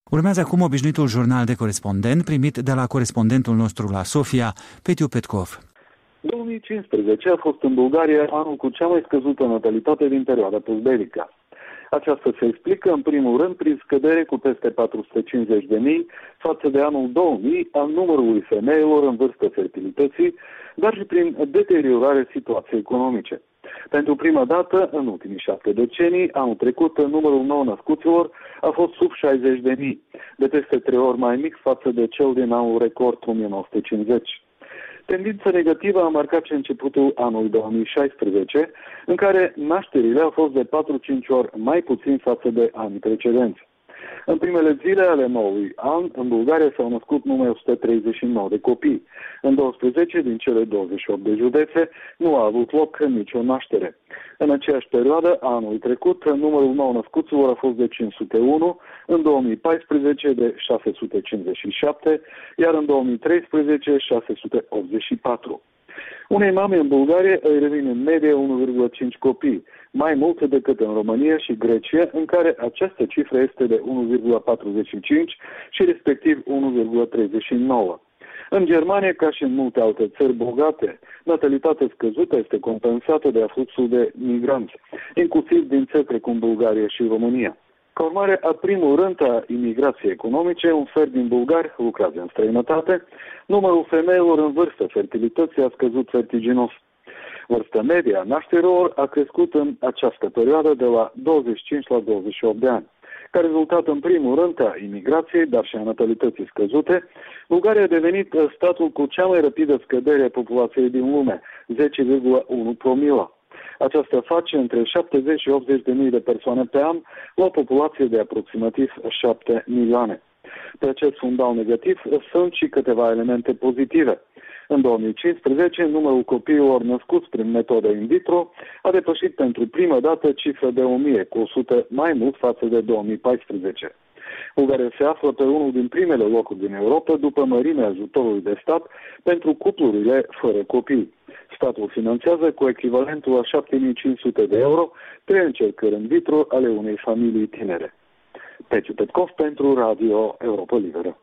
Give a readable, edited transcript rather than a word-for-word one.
Urmează acum obișnuitul jurnal de corespondent primit de la corespondentul nostru la Sofia, Petiu Petkov. 2015 a fost în Bulgaria anul cu cea mai scăzută natalitate din perioada postbelică. Aceasta se explică, în primul rând, prin scădere cu peste 450.000 față de anul 2000 al numărului femeilor în vârstă fertilității, dar și prin deteriorarea situației economice. Pentru prima dată, în ultimii 7 decenii, anul trecut, numărul nou-născuților a fost sub 60.000, de peste 3 ori mai mic față de cel din anul record 1950. Tendința negativă a marcat și începutul anului 2016, în care nașterile au fost de 4-5 ori mai puțin față de anii precedenți. În primele zile ale noului an, în Bulgaria s-au născut numai 139 de copii. În 12 din cele 28 de județe nu a avut loc nicio naștere. În aceeași perioadă, anul trecut, numărul nou-născuților a fost de 501, în 2014 de 657, iar în 2013 684. Unei mame în Bulgaria îi revin în medie 1,5 copii, mai mult decât în România și Grecia, în care această cifră este de 1,45 și respectiv 1,39. În Germania, ca și în multe alte țări bogate, natalitatea scăzută este compensată de afluxul de migranți, inclusiv din țări precum Bulgaria și România. Ca urmare a primul rând a imigrației economice, un sfert din bulgari lucrează în străinătate, numărul femeilor în vârstă fertilității a scăzut vertiginos. Vârsta medie a nașterilor a crescut în această perioadă de la 25 la 28 de ani. Ca rezultat, în primul rând, a imigrației, dar și a natalității scăzute, Bulgaria a devenit statul cu cea mai rapidă scădere a populației din lume, 10,1 promila. Aceasta face între 70 și 80 de mii de persoane pe an, la o populație de aproximativ 7 milioane. Pe acest fundal negativ sunt și câteva elemente pozitive. În 2015, numărul copiilor născuți prin metodă in vitro a depășit pentru prima dată cifra de 1000, cu 100 mai mult față de 2014. Bulgaria se află pe unul din primele locuri din Europa după mărimea ajutorului de stat pentru cuplurile fără copii. Statul finanțează cu echivalentul a 7500 de euro 3 încercări in vitro ale unei familii tinere. Petiu Petkov pentru Radio Europa Liberă.